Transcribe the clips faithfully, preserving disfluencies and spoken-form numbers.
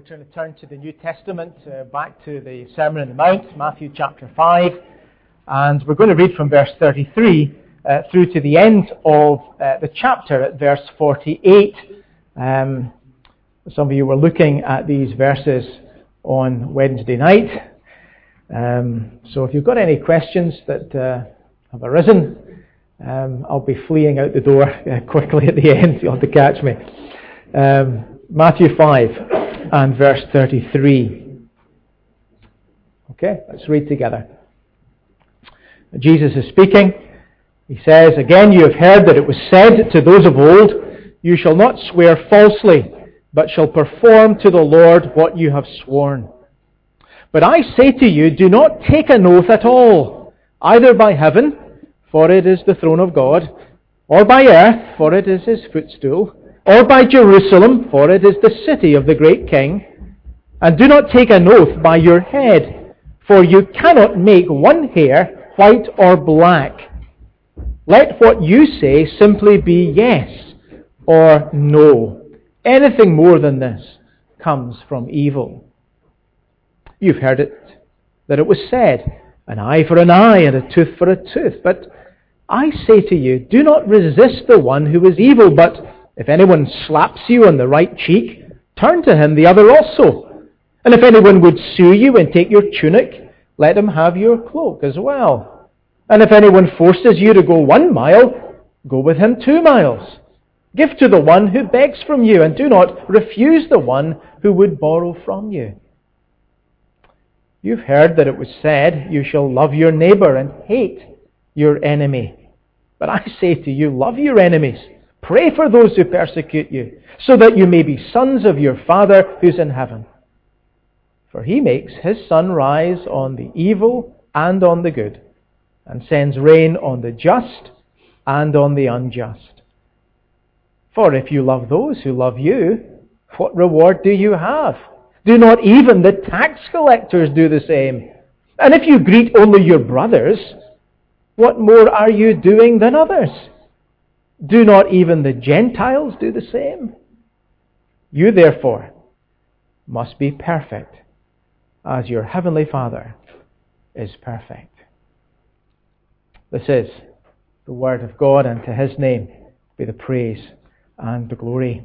we're going to turn to the New Testament, uh, back to the Sermon on the Mount, Matthew chapter five, and we're going to read from verse thirty-three uh, through to the end of uh, the chapter at verse forty-eight. Um, some of you were looking at these verses on Wednesday night, um, so if you've got any questions that uh, have arisen, um, I'll be fleeing out the door uh, quickly at the end. You'll have to catch me. Um, Matthew five and verse thirty-three. Okay, let's read together. Jesus is speaking. He says, "Again you have heard that it was said to those of old, you shall not swear falsely, but shall perform to the Lord what you have sworn. But I say to you, do not take an oath at all, either by heaven, for it is the throne of God, or by earth, for it is his footstool, or by Jerusalem, for it is the city of the great King. And do not take an oath by your head, for you cannot make one hair white or black. Let what you say simply be yes or no. Anything more than this comes from evil. You've heard it, that it was said, an eye for an eye and a tooth for a tooth. But I say to you, do not resist the one who is evil, but if anyone slaps you on the right cheek, turn to him the other also. And if anyone would sue you and take your tunic, let him have your cloak as well. And if anyone forces you to go one mile, go with him two miles. Give to the one who begs from you, and do not refuse the one who would borrow from you. You've heard that it was said, you shall love your neighbor and hate your enemy. But I say to you, love your enemies. Pray for those who persecute you, so that you may be sons of your Father who's in heaven. For he makes his sun rise on the evil and on the good, and sends rain on the just and on the unjust. For if you love those who love you, what reward do you have? Do not even the tax collectors do the same? And if you greet only your brothers, what more are you doing than others? Do not even the Gentiles do the same? You therefore must be perfect, as your heavenly Father is perfect." This is the word of God, and to his name be the praise and the glory.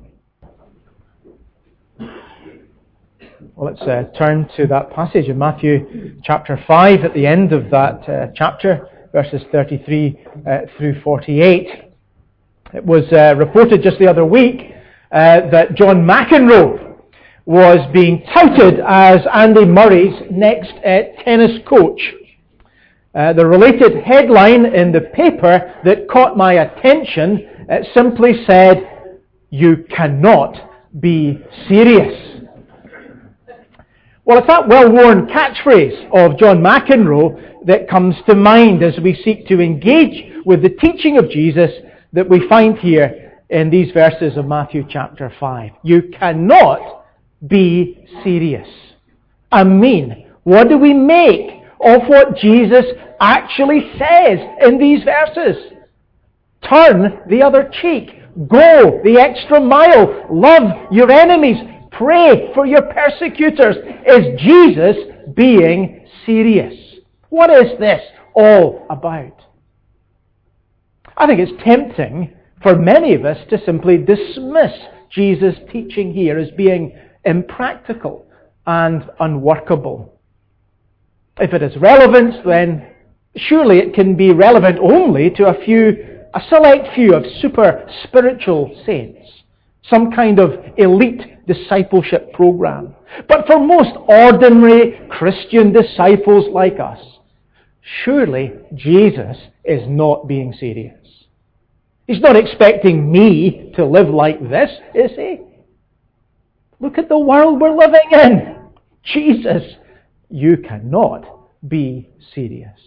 Well, let's uh, turn to that passage in Matthew chapter five, at the end of that uh, chapter, verses thirty-three uh, through forty-eight. It was uh, reported just the other week uh, that John McEnroe was being touted as Andy Murray's next uh, tennis coach. Uh, the related headline in the paper that caught my attention uh, simply said, "You cannot be serious." Well, it's that well-worn catchphrase of John McEnroe that comes to mind as we seek to engage with the teaching of Jesus that we find here in these verses of Matthew chapter five. You cannot be serious. I mean, what do we make of what Jesus actually says in these verses? Turn the other cheek. Go the extra mile. Love your enemies. Pray for your persecutors. Is Jesus being serious? What is this all about? I think it's tempting for many of us to simply dismiss Jesus' teaching here as being impractical and unworkable. If it is relevant, then surely it can be relevant only to a few, a select few of super spiritual saints, some kind of elite discipleship program. But for most ordinary Christian disciples like us, surely Jesus is not being serious. He's not expecting me to live like this, is he? Look at the world we're living in. Jesus, you cannot be serious.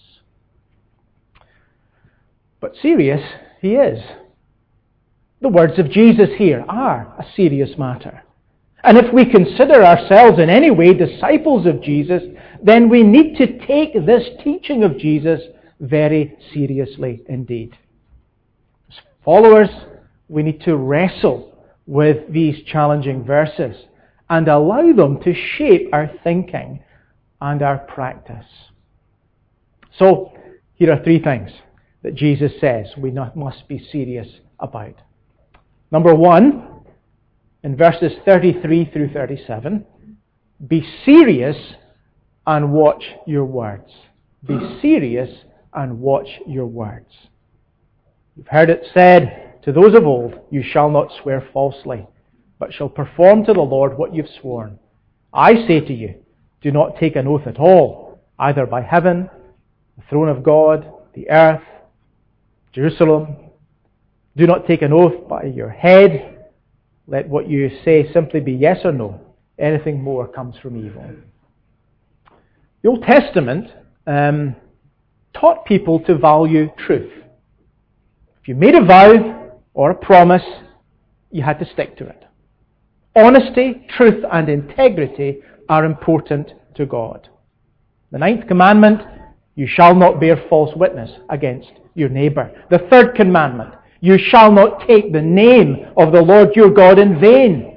But serious he is. The words of Jesus here are a serious matter. And if we consider ourselves in any way disciples of Jesus, then we need to take this teaching of Jesus very seriously indeed. As followers, we need to wrestle with these challenging verses and allow them to shape our thinking and our practice. So, here are three things that Jesus says we not, must be serious about. Number one, in verses thirty-three through thirty-seven, be serious and watch your words. Be serious and watch your words. You've heard it said to those of old, you shall not swear falsely, but shall perform to the Lord what you've sworn. I say to you, do not take an oath at all, either by heaven, the throne of God, the earth, Jerusalem. Do not take an oath by your head. Let what you say simply be yes or no. Anything more comes from evil. The Old Testament um, taught people to value truth. If you made a vow or a promise, you had to stick to it. Honesty, truth, and integrity are important to God. The ninth commandment, you shall not bear false witness against your neighbour. The third commandment, you shall not take the name of the Lord your God in vain.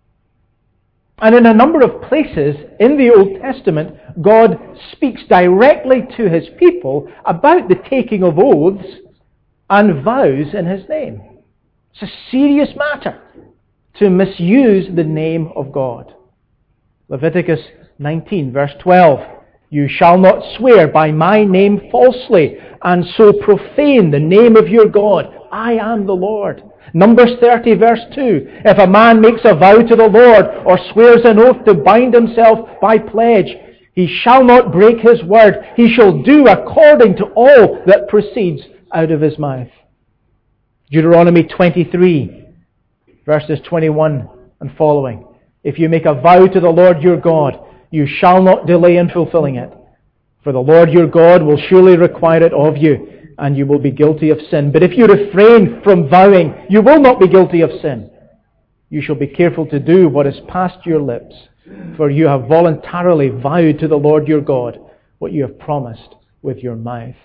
And in a number of places in the Old Testament, God speaks directly to His people about the taking of oaths and vows in His name. It's a serious matter to misuse the name of God. Leviticus nineteen, verse twelve. You shall not swear by my name falsely, and so profane the name of your God. I am the Lord. Numbers thirty, verse two. If a man makes a vow to the Lord, or swears an oath to bind himself by pledge, he shall not break his word. He shall do according to all that proceeds out of his mouth. Deuteronomy twenty-three, verses twenty-one and following. If you make a vow to the Lord your God, you shall not delay in fulfilling it. For the Lord your God will surely require it of you, and you will be guilty of sin. But if you refrain from vowing, you will not be guilty of sin. You shall be careful to do what is past your lips, for you have voluntarily vowed to the Lord your God what you have promised with your mouth.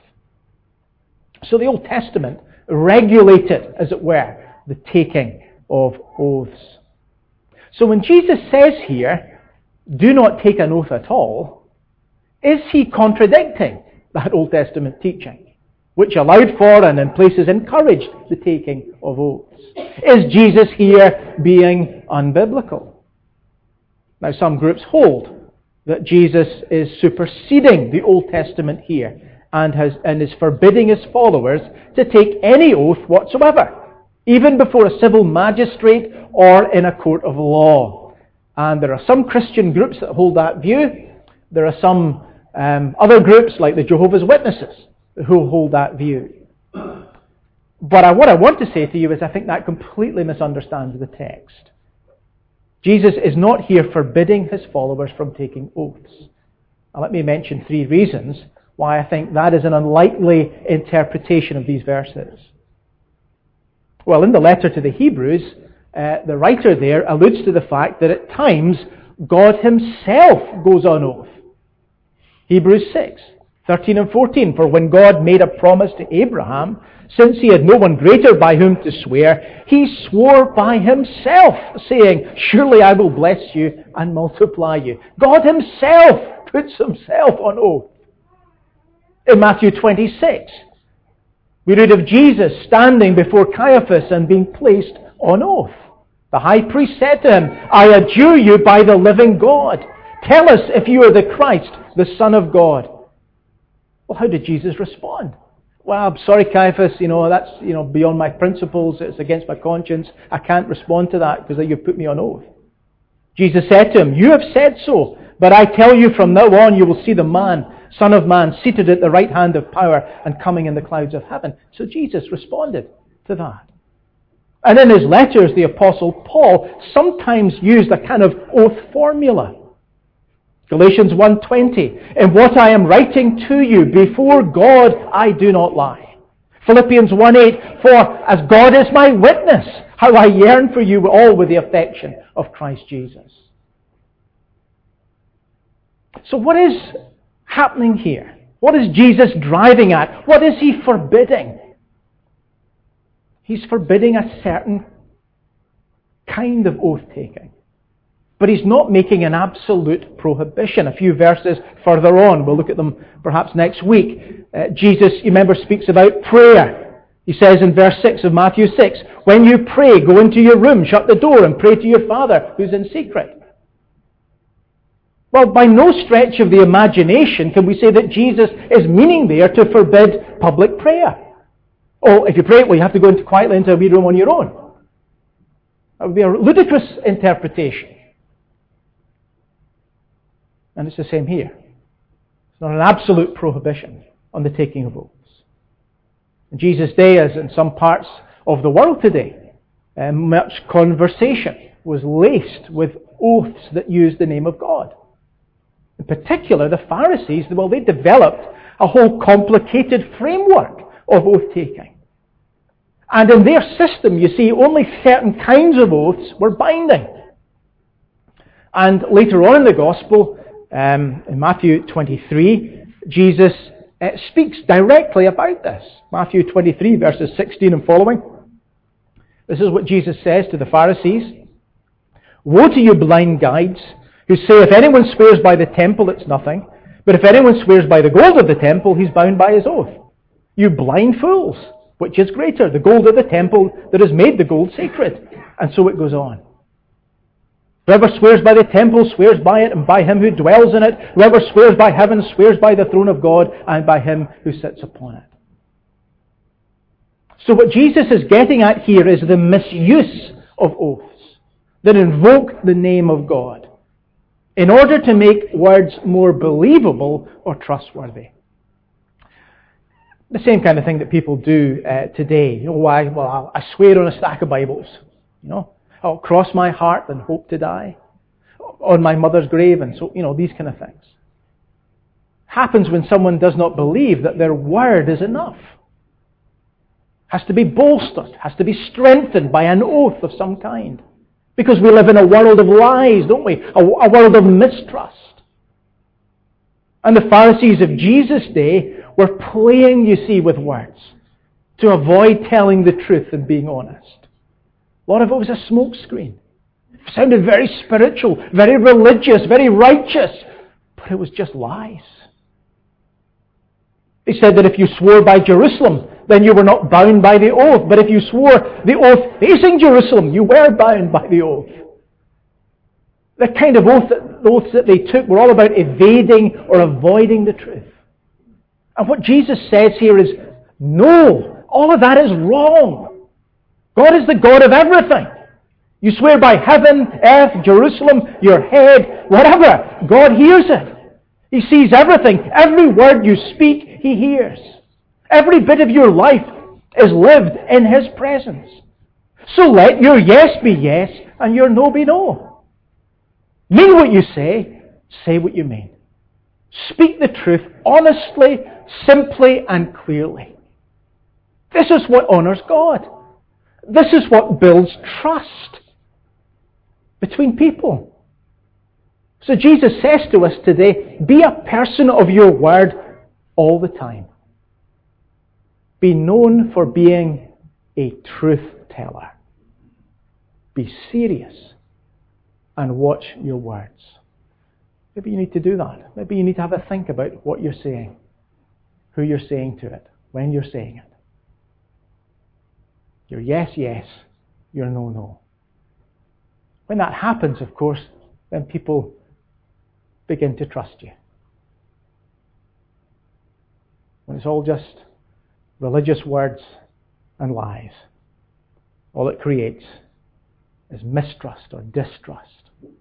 So the Old Testament regulated, as it were, the taking of oaths. So when Jesus says here, do not take an oath at all, is he contradicting that Old Testament teaching, which allowed for and in places encouraged the taking of oaths? Is Jesus here being unbiblical? Now some groups hold that Jesus is superseding the Old Testament here and has and is forbidding his followers to take any oath whatsoever, even before a civil magistrate or in a court of law. And there are some Christian groups that hold that view. There are some um, other groups like the Jehovah's Witnesses who hold that view. But I, what I want to say to you is I think that completely misunderstands the text. Jesus is not here forbidding his followers from taking oaths. Now let me mention three reasons why I think that is an unlikely interpretation of these verses. Well, in the letter to the Hebrews, uh, the writer there alludes to the fact that at times God himself goes on oath. Hebrews six, thirteen and fourteen. For when God made a promise to Abraham, since he had no one greater by whom to swear, he swore by himself, saying, surely I will bless you and multiply you. God himself puts himself on oath. In Matthew twenty-six, we read of Jesus standing before Caiaphas and being placed on oath. The high priest said to him, I adjure you by the living God. Tell us if you are the Christ, the Son of God. Well, how did Jesus respond? Well, I'm sorry, Caiaphas, you know, that's you know beyond my principles, it's against my conscience. I can't respond to that because you've put me on oath. Jesus said to him, you have said so, but I tell you from now on you will see the man, Son of Man, seated at the right hand of power and coming in the clouds of heaven. So Jesus responded to that. And in his letters, the Apostle Paul sometimes used a kind of oath formula. Galatians one twenty, in what I am writing to you, before God I do not lie. Philippians one eight, for as God is my witness, how I yearn for you all with the affection of Christ Jesus. So what is happening here? What is Jesus driving at? What is he forbidding? He's forbidding a certain kind of oath-taking. But he's not making an absolute prohibition. A few verses further on, we'll look at them perhaps next week. Uh, Jesus, you remember, speaks about prayer. He says in verse six of Matthew six, when you pray, go into your room, shut the door, and pray to your Father who's in secret. Well, by no stretch of the imagination can we say that Jesus is meaning there to forbid public prayer. Oh, if you pray, well, you have to go into quietly into a wee room on your own. That would be a ludicrous interpretation. And it's the same here. It's not an absolute prohibition on the taking of oaths. In Jesus' day, as in some parts of the world today, uh, much conversation was laced with oaths that used the name of God. In particular, the Pharisees, well, they developed a whole complicated framework of oath-taking. And in their system, you see, only certain kinds of oaths were binding. And later on in the Gospel, um, in Matthew twenty-three, Jesus uh, speaks directly about this. Matthew twenty-three, verses sixteen and following. This is what Jesus says to the Pharisees. Woe to you, blind guides, who say, if anyone swears by the temple, it's nothing. But if anyone swears by the gold of the temple, he's bound by his oath. You blind fools! Which is greater, the gold of the temple that has made the gold sacred? And so it goes on. Whoever swears by the temple swears by it and by him who dwells in it. Whoever swears by heaven swears by the throne of God and by him who sits upon it. So what Jesus is getting at here is the misuse of oaths that invoke the name of God in order to make words more believable or trustworthy. The same kind of thing that people do uh, today. You know why? Well, I swear on a stack of Bibles. You know, I'll cross my heart and hope to die on my mother's grave, and so, you know, these kind of things. Happens when someone does not believe that their word is enough. Has to be bolstered, has to be strengthened by an oath of some kind. Because we live in a world of lies, don't we? A, a world of mistrust. And the Pharisees of Jesus' day were playing, you see, with words to avoid telling the truth and being honest. A lot of it was a smokescreen. It sounded very spiritual, very religious, very righteous, but it was just lies. They said that if you swore by Jerusalem, then you were not bound by the oath. But if you swore the oath facing Jerusalem, you were bound by the oath. The kind of oath that, the oaths that they took were all about evading or avoiding the truth. And what Jesus says here is, no, all of that is wrong. God is the God of everything. You swear by heaven, earth, Jerusalem, your head, whatever. God hears it. He sees everything. Every word you speak, He hears. Every bit of your life is lived in His presence. So let your yes be yes and your no be no. Mean what you say, say what you mean. Speak the truth honestly, simply and clearly. This is what honours God. This is what builds trust between people. So Jesus says to us today, be a person of your word all the time. Be known for being a truth teller. Be serious and watch your words. Maybe you need to do that. Maybe you need to have a think about what you're saying, who you're saying to it, when you're saying it. Your yes, yes, your no, no. When that happens, of course, then people begin to trust you. When it's all just religious words and lies, all it creates is mistrust or distrust.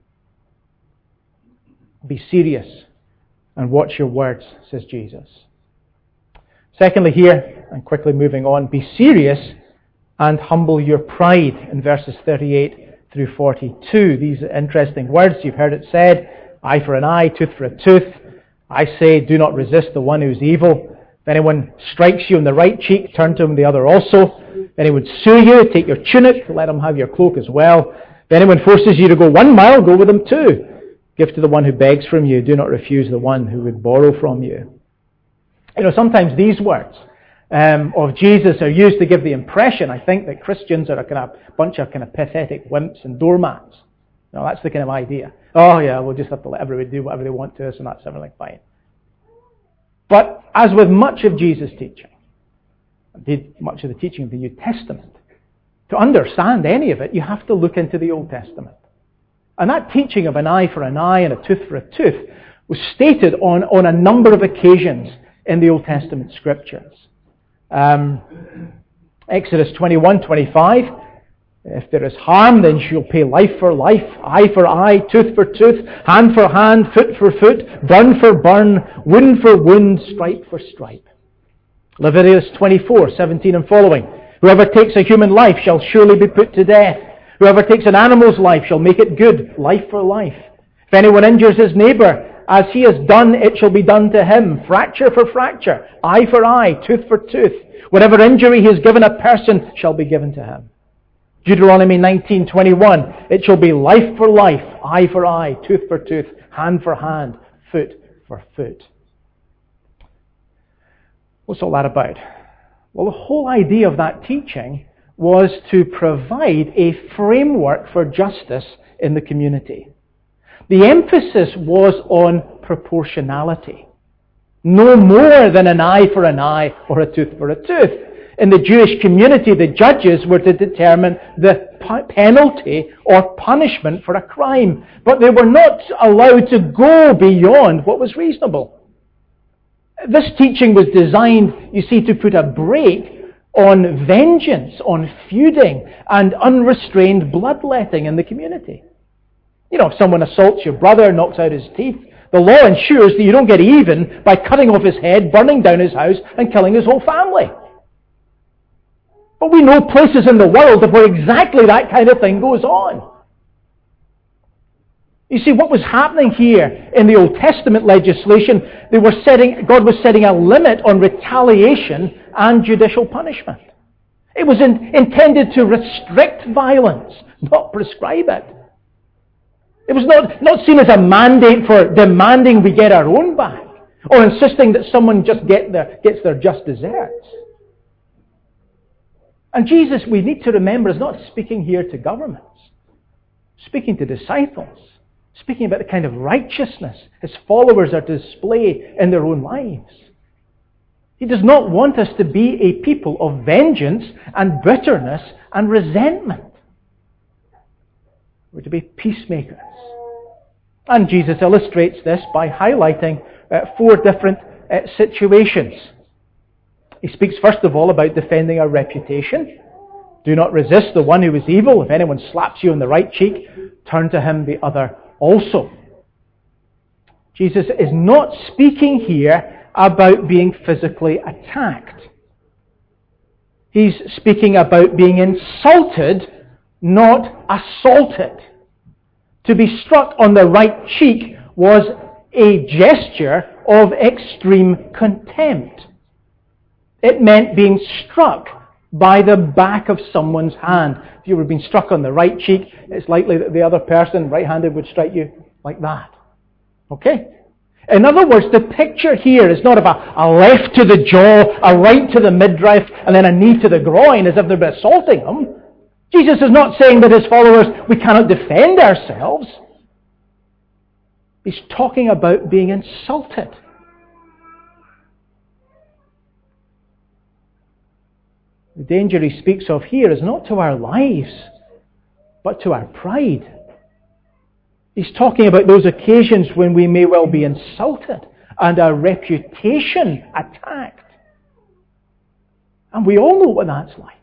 Be serious and watch your words, says Jesus. Secondly here, and quickly moving on, be serious and humble your pride in verses thirty-eight through forty-two. These are interesting words. You've heard it said, eye for an eye, tooth for a tooth. I say, do not resist the one who's evil. If anyone strikes you on the right cheek, turn to him the other also. If anyone sue you, take your tunic, let him have your cloak as well. If anyone forces you to go one mile, go with him two. Give to the one who begs from you. Do not refuse the one who would borrow from you. You know, sometimes these words um, of Jesus are used to give the impression, I think, that Christians are a kind of bunch of kind of pathetic wimps and doormats. No, that's the kind of idea. Oh yeah, we'll just have to let everybody do whatever they want to us and that's everything fine. But as with much of Jesus' teaching, indeed much of the teaching of the New Testament, to understand any of it, you have to look into the Old Testament. And that teaching of an eye for an eye and a tooth for a tooth was stated on, on a number of occasions in the Old Testament Scriptures. Um, Exodus twenty-one twenty-five, if there is harm, then she'll pay life for life, eye for eye, tooth for tooth, hand for hand, foot for foot, burn for burn, wound for wound, stripe for stripe. Leviticus twenty-four seventeen and following, whoever takes a human life shall surely be put to death. Whoever takes an animal's life shall make it good, life for life. If anyone injures his neighbour, as he has done, it shall be done to him. Fracture for fracture, eye for eye, tooth for tooth. Whatever injury he has given a person shall be given to him. Deuteronomy nineteen twenty-one, it shall be life for life, eye for eye, tooth for tooth, hand for hand, foot for foot. What's all that about? Well, the whole idea of that teaching was to provide a framework for justice in the community. The emphasis was on proportionality. No more than an eye for an eye or a tooth for a tooth. In the Jewish community, the judges were to determine the penalty or punishment for a crime, but they were not allowed to go beyond what was reasonable. This teaching was designed, you see, to put a brake on vengeance, on feuding, and unrestrained bloodletting in the community. You know, if someone assaults your brother, knocks out his teeth, the law ensures that you don't get even by cutting off his head, burning down his house, and killing his whole family. But we know places in the world where exactly that kind of thing goes on. You see, what was happening here in the Old Testament legislation, they were setting, God was setting a limit on retaliation and judicial punishment. It was in, intended to restrict violence, not prescribe it. It was not, not seen as a mandate for demanding we get our own back, or insisting that someone just get their, gets their just deserts. And Jesus, we need to remember, is not speaking here to governments, speaking to disciples, speaking about the kind of righteousness his followers are to display in their own lives. He does not want us to be a people of vengeance and bitterness and resentment. We're to be peacemakers. And Jesus illustrates this by highlighting uh, four different uh, situations. He speaks first of all about defending our reputation. Do not resist the one who is evil. If anyone slaps you on the right cheek, turn to him the other also. Jesus is not speaking here about being physically attacked. He's speaking about being insulted, not assaulted. To be struck on the right cheek was a gesture of extreme contempt. It meant being struck by the back of someone's hand. If you were being struck on the right cheek, it's likely that the other person, right-handed, would strike you like that. Okay? In other words, the picture here is not of a, a left to the jaw, a right to the midriff, and then a knee to the groin as if they'd be assaulting him. Jesus is not saying that his followers, we cannot defend ourselves. He's talking about being insulted. The danger he speaks of here is not to our lives, but to our pride. He's talking about those occasions when we may well be insulted and our reputation attacked. And we all know what that's like.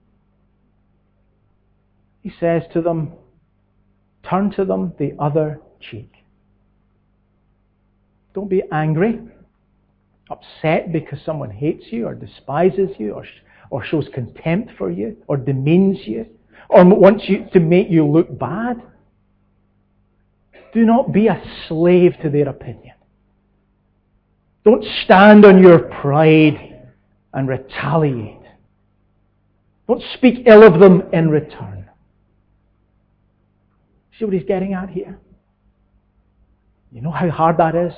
He says to them, turn to them the other cheek. Don't be angry, upset because someone hates you or despises you or, or shows contempt for you or demeans you or wants you to make you look bad. Do not be a slave to their opinion. Don't stand on your pride and retaliate. Don't speak ill of them in return. See what he's getting at here? You know how hard that is?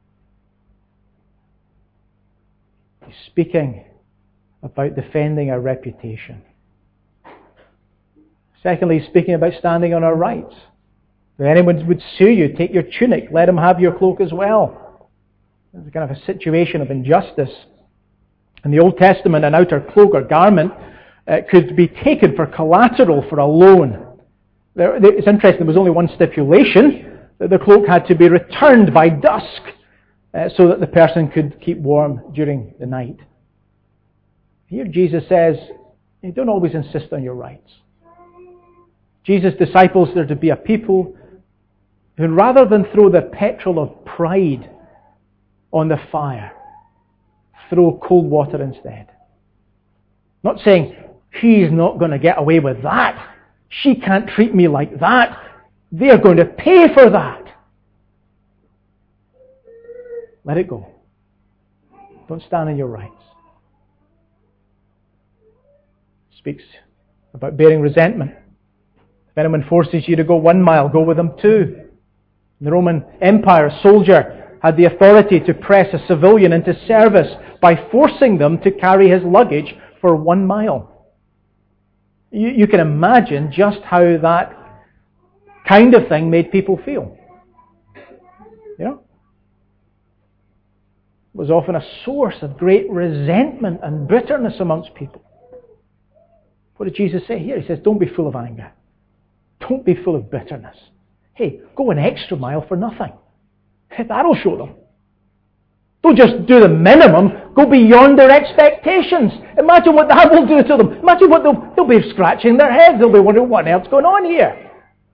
He's speaking about defending our reputation. Secondly, he's speaking about standing on our rights. If anyone would sue you, take your tunic, let him have your cloak as well. It's kind of a situation of injustice. In the Old Testament, an outer cloak or garment uh, could be taken for collateral for a loan. There, it's interesting, there was only one stipulation, that the cloak had to be returned by dusk uh, so that the person could keep warm during the night. Here Jesus says, you don't always insist on your rights. Jesus' disciples are to be a people who, rather than throw the petrol of pride on the fire, throw cold water instead. Not saying, he's not going to get away with that. She can't treat me like that. They're going to pay for that. Let it go. Don't stand on your rights. Speaks about bearing resentment. If anyone forces you to go one mile, go with them two. In the Roman Empire, a soldier had the authority to press a civilian into service by forcing them to carry his luggage for one mile. You, you can imagine just how that kind of thing made people feel. You know? It was often a source of great resentment and bitterness amongst people. What did Jesus say here? He says, don't be full of anger. Don't be full of bitterness. Hey, go an extra mile for nothing. That'll show them. Don't just do the minimum. Go beyond their expectations. Imagine what that will do to them. Imagine what they'll, they'll be scratching their heads. They'll be wondering what else is going on here.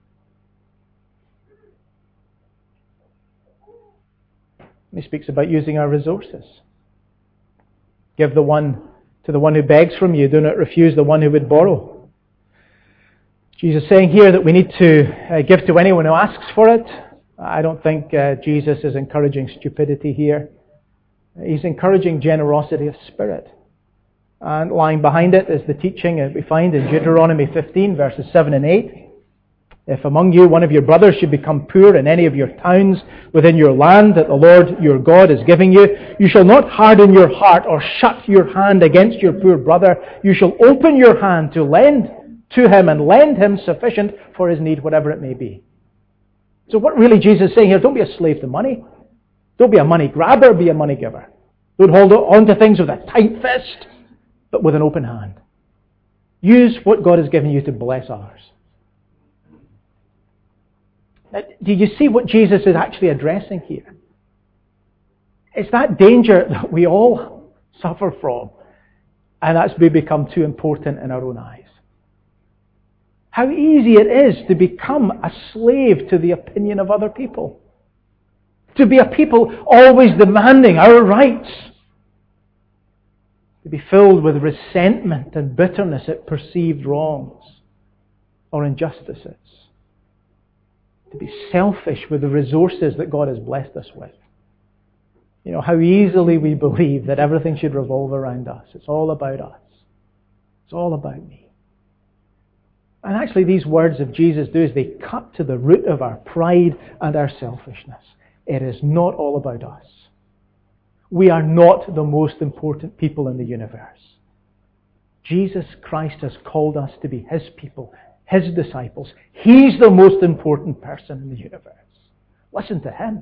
He speaks about using our resources. Give the one to the one who begs from you. Do not refuse the one who would borrow. Jesus is saying here that we need to uh, give to anyone who asks for it. I don't think uh, Jesus is encouraging stupidity here. He's encouraging generosity of spirit. And lying behind it is the teaching that we find in Deuteronomy fifteen, verses seven and eight. If among you one of your brothers should become poor in any of your towns within your land that the Lord your God is giving you, you shall not harden your heart or shut your hand against your poor brother. You shall open your hand to lend to him and lend him sufficient for his need, whatever it may be. So what really Jesus is saying here, don't be a slave to money. Don't be a money grabber, be a money giver. Don't hold on to things with a tight fist, but with an open hand. Use what God has given you to bless others. Now, do you see what Jesus is actually addressing here? It's that danger that we all suffer from, and that's we become too important in our own eyes. How easy it is to become a slave to the opinion of other people. To be a people always demanding our rights. To be filled with resentment and bitterness at perceived wrongs or injustices. To be selfish with the resources that God has blessed us with. You know, how easily we believe that everything should revolve around us. It's all about us. It's all about me. And actually these words of Jesus do is they cut to the root of our pride and our selfishness. It is not all about us. We are not the most important people in the universe. Jesus Christ has called us to be His people, His disciples. He's the most important person in the universe. Listen to Him.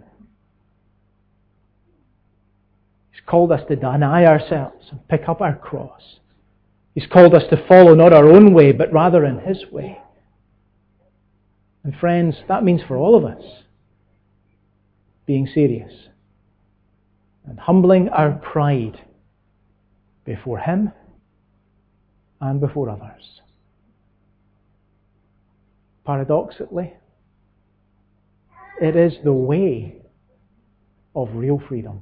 He's called us to deny ourselves and pick up our cross. He's called us to follow not our own way, but rather in His way. And friends, that means for all of us being serious and humbling our pride before Him and before others. Paradoxically, it is the way of real freedom.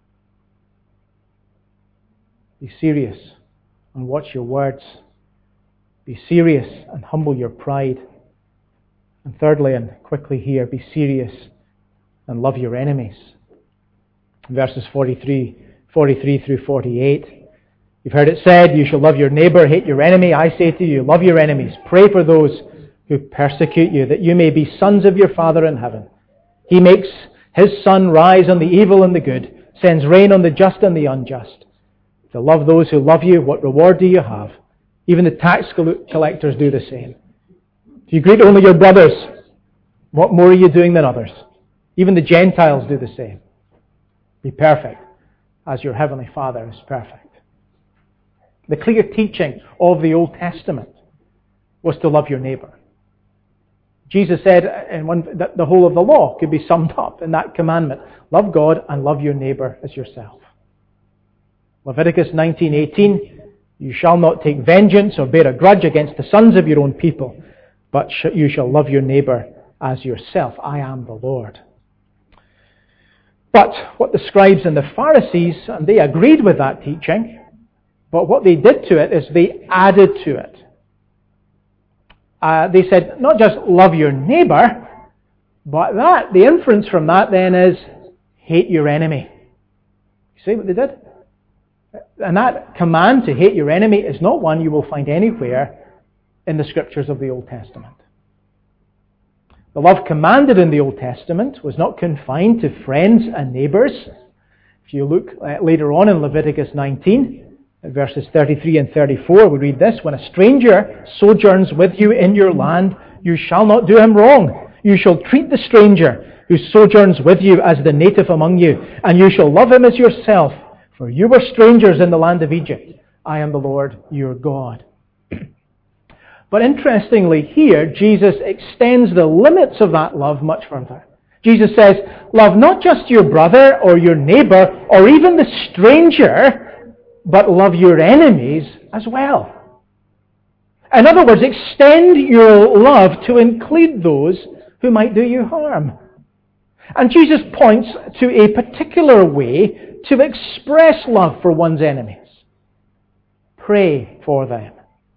Be serious and watch your words. Be serious and humble your pride. And thirdly, and quickly here, be serious and love your enemies. Verses forty-three, forty-three through forty-eight. You've heard it said, you shall love your neighbour, hate your enemy. I say to you, love your enemies. Pray for those who persecute you, that you may be sons of your Father in heaven. He makes His sun rise on the evil and the good, sends rain on the just and the unjust. To love those who love you, what reward do you have? Even the tax collectors do the same. If you greet only your brothers, What more are you doing than others? Even the Gentiles do the same. Be perfect as your heavenly Father is perfect. The clear teaching of the Old Testament was to love your neighbour. Jesus said in one, that the whole of the law could be summed up in that commandment. Love God and love your neighbour as yourself. Leviticus nineteen eighteen, you shall not take vengeance or bear a grudge against the sons of your own people, but you shall love your neighbour as yourself. I am the Lord. But what the scribes and the Pharisees, and they agreed with that teaching, but what they did to it is they added to it. Uh, they said, not just love your neighbour, but that, the inference from that then is, hate your enemy. You see what they did? And that command to hate your enemy is not one you will find anywhere in the scriptures of the Old Testament. The love commanded in the Old Testament was not confined to friends and neighbours. If you look uh, later on in Leviticus nineteen, verses thirty-three and thirty-four, we read this, when a stranger sojourns with you in your land, you shall not do him wrong. You shall treat the stranger who sojourns with you as the native among you, and you shall love him as yourself, for you were strangers in the land of Egypt. I am the Lord your God. But interestingly here, Jesus extends the limits of that love much further. Jesus says, love not just your brother or your neighbour or even the stranger, but love your enemies as well. In other words, extend your love to include those who might do you harm. And Jesus points to a particular way to express love for one's enemies. Pray for them.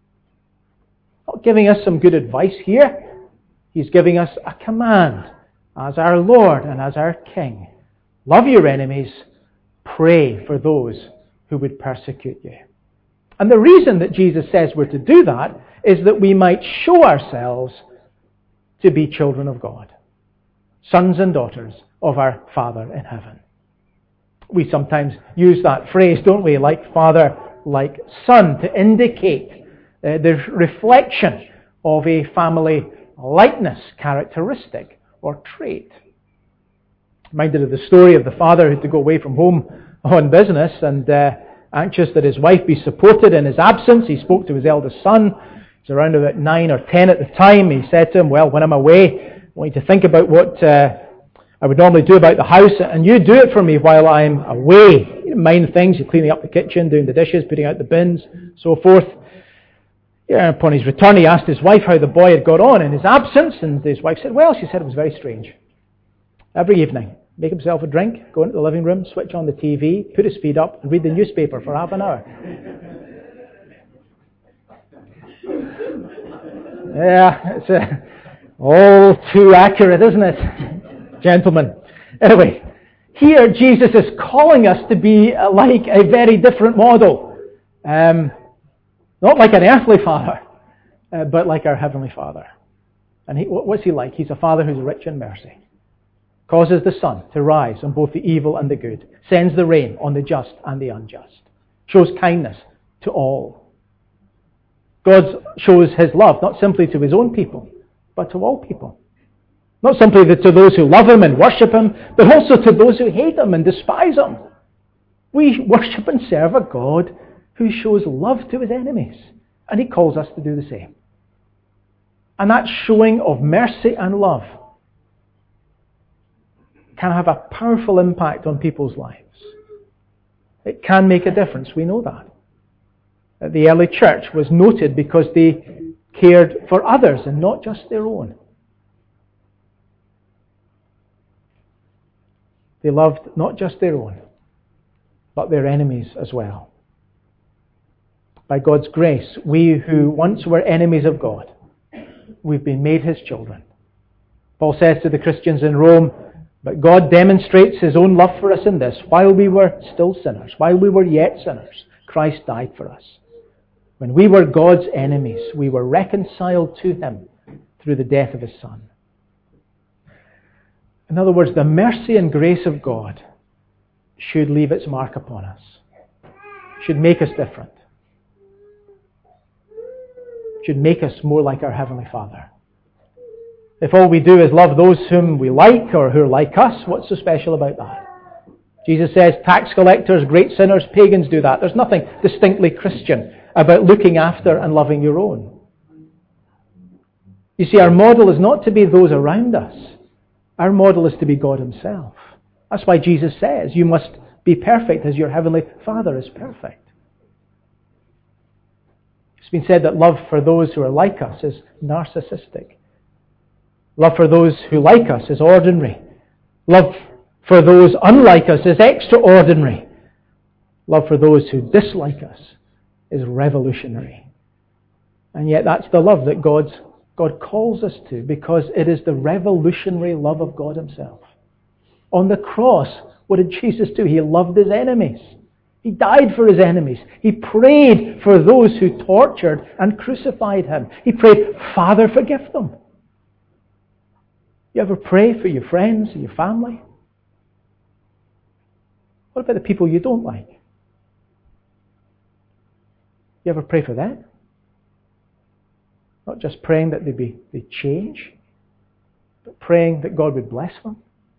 Not giving us some good advice here. He's giving us a command as our Lord and as our King. Love your enemies. Pray for those who would persecute you. And the reason that Jesus says we're to do that is that we might show ourselves to be children of God. Sons and daughters of our Father in heaven. We sometimes use that phrase, don't we? Like father, like son, to indicate Uh, the reflection of a family likeness, characteristic, or trait. Reminded of the story of the father who had to go away from home on business and uh, anxious that his wife be supported in his absence. He spoke to his eldest son. He was around about nine or ten at the time. He said to him, well, when I'm away, I want you to think about what uh, I would normally do about the house, and you do it for me while I'm away. You don't mind things, you're cleaning up the kitchen, doing the dishes, putting out the bins, so forth. Yeah, upon his return, he asked his wife how the boy had got on in his absence, and his wife said, well, she said it was very strange. Every evening, make himself a drink, go into the living room, switch on the T V, put his feet up, and read the newspaper for half an hour. Yeah, it's uh, all too accurate, isn't it, gentlemen? Anyway, here Jesus is calling us to be like a very different model. Um... Not like an earthly father, uh, but like our heavenly Father. And he, what's he like? He's a father who's rich in mercy. Causes the sun to rise on both the evil and the good. Sends the rain on the just and the unjust. Shows kindness to all. God shows his love not simply to his own people, but to all people. Not simply to those who love him and worship him, but also to those who hate him and despise him. We worship and serve a God who shows love to his enemies. And he calls us to do the same. And that showing of mercy and love can have a powerful impact on people's lives. It can make a difference, we know that. The early church was noted because they cared for others and not just their own. They loved not just their own, but their enemies as well. By God's grace, we who once were enemies of God, we've been made his children. Paul says to the Christians in Rome, but God demonstrates his own love for us in this. While we were still sinners, while we were yet sinners, Christ died for us. When we were God's enemies, we were reconciled to him through the death of his Son. In other words, the mercy and grace of God should leave its mark upon us, should make us different, should make us more like our Heavenly Father. If all we do is love those whom we like or who are like us, what's so special about that? Jesus says tax collectors, great sinners, pagans do that. There's nothing distinctly Christian about looking after and loving your own. You see, our model is not to be those around us. Our model is to be God Himself. That's why Jesus says, you must be perfect as your Heavenly Father is perfect. It's been said that love for those who are like us is narcissistic. Love for those who like us is ordinary. Love for those unlike us is extraordinary. Love for those who dislike us is revolutionary. And yet that's the love that God's, God calls us to, because it is the revolutionary love of God Himself. On the cross, what did Jesus do? He loved His enemies. He died for His enemies. He prayed for those who tortured and crucified Him. He prayed, Father, forgive them. You ever pray for your friends and your family? What about the people you don't like? You ever pray for them? Not just praying that they be they change, but praying that God would bless them.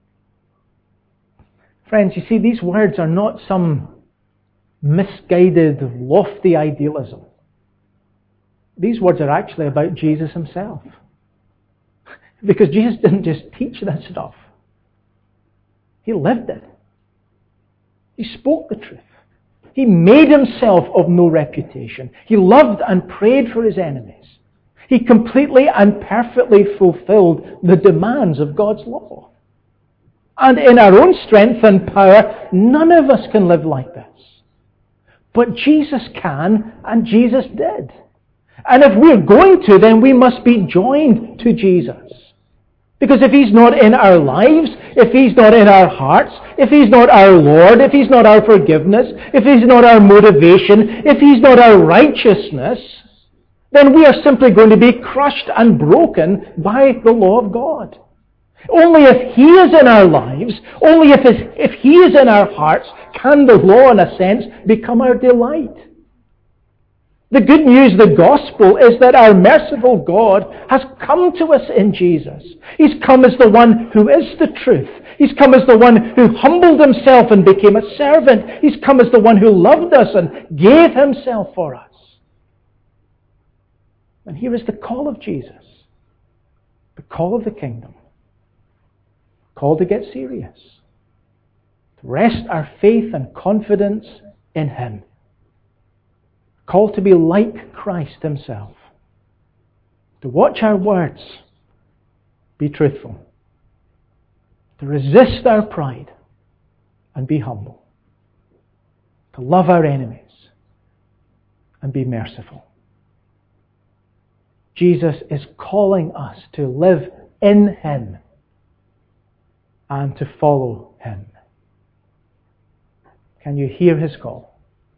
Friends, you see, these words are not some misguided, lofty idealism. These words are actually about Jesus Himself. Because Jesus didn't just teach that stuff. He lived it. He spoke the truth. He made Himself of no reputation. He loved and prayed for His enemies. He completely and perfectly fulfilled the demands of God's law. And in our own strength and power, none of us can live like this. But Jesus can, and Jesus did. And if we're going to, then we must be joined to Jesus. Because if He's not in our lives, if He's not in our hearts, if He's not our Lord, if He's not our forgiveness, if He's not our motivation, if He's not our righteousness, then we are simply going to be crushed and broken by the law of God. Only if He is in our lives, only if, if He is in our hearts, can the law, in a sense, become our delight. The good news, the gospel, is that our merciful God has come to us in Jesus. He's come as the one who is the truth. He's come as the one who humbled Himself and became a servant. He's come as the one who loved us and gave Himself for us. And here is the call of Jesus. The call of the kingdom. Call to get serious. To rest our faith and confidence in Him. Call to be like Christ Himself. To watch our words. Be truthful. To resist our pride and be humble. To love our enemies and be merciful. Jesus is calling us to live in Him and to follow Him. Can you hear His call?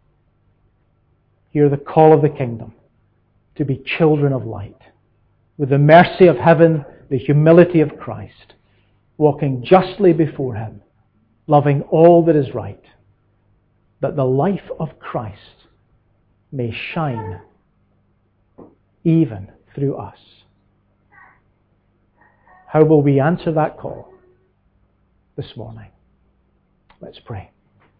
Hear the call of the kingdom to be children of light, with the mercy of heaven, the humility of Christ, walking justly before Him, loving all that is right, that the life of Christ may shine even through us. How will we answer that call this morning? Let's pray.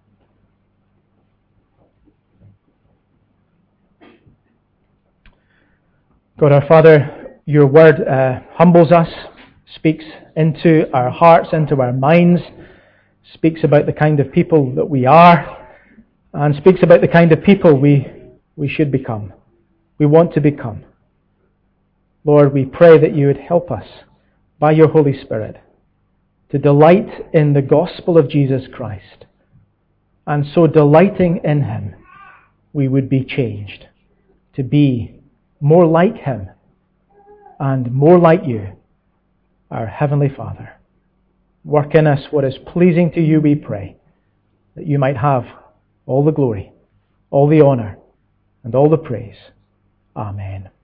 God our Father, Your Word uh, humbles us, speaks into our hearts, into our minds, speaks about the kind of people that we are, and speaks about the kind of people we, we should become, we want to become. Lord, we pray that You would help us by Your Holy Spirit to delight in the gospel of Jesus Christ, and so delighting in Him, we would be changed to be more like Him and more like You, our Heavenly Father. Work in us what is pleasing to You, we pray, that You might have all the glory, all the honour, and all the praise. Amen.